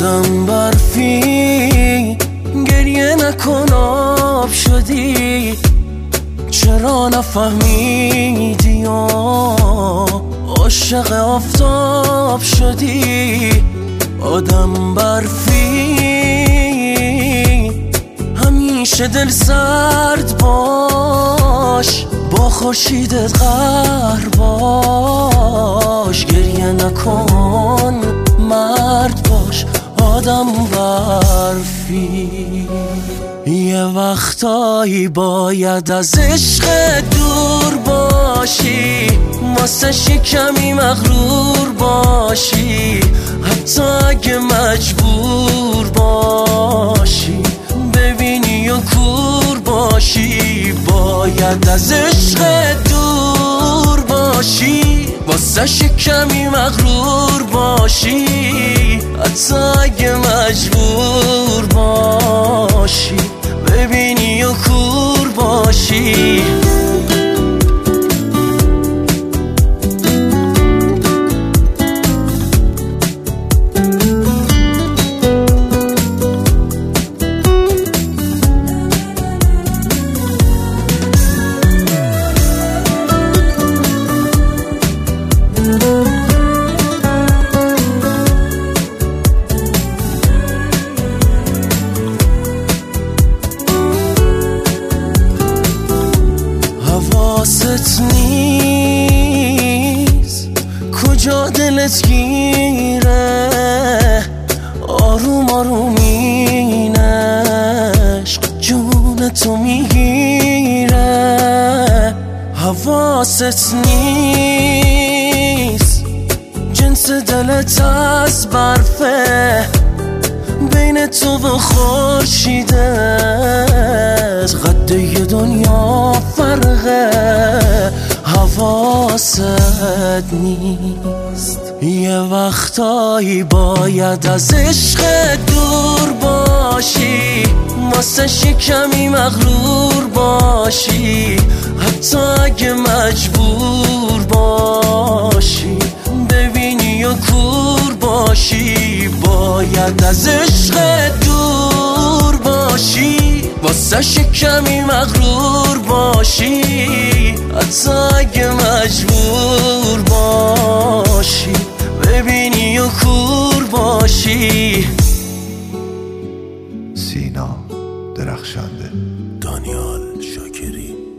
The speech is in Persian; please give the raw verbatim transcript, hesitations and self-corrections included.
آدم برفی گریه نکن آب شدی، چرا نفهمیدی یا عاشق آفتاب شدی؟ آدم برفی همیشه دل سرد باش، با خورشیدت قهر باش، گریه نکن مرد باش. آدم برفی یه وقتایی باید از عشق دور باشی، واسه کمی مغرور باشی، حتی اگه مجبور باشی ببینی و کور باشی. باید از عشق دور باشی، واسه کمی مغرور باشی، حتی اگه مجبور باشی ببینی و کور باشی. حواست نیست کجا دلت گیره، آروم آروم این عشق جون تو میگیره. حواست نیست جنس دلت از برفه، بین تو و خورشیدت قد یه دنیا فرقه. حواست نیست یه وقتایی باید از عشق دور باشی، واسه کمی مغرور باشی، حتی اگه مجبور باشی ببینی و کور باشی. باید از عشق دور باشی، واسه کمی مغرور باشی، حتی اگه مجبور باشی ببینی و کور باشی. سینا درخشنده. دانیال شاکری.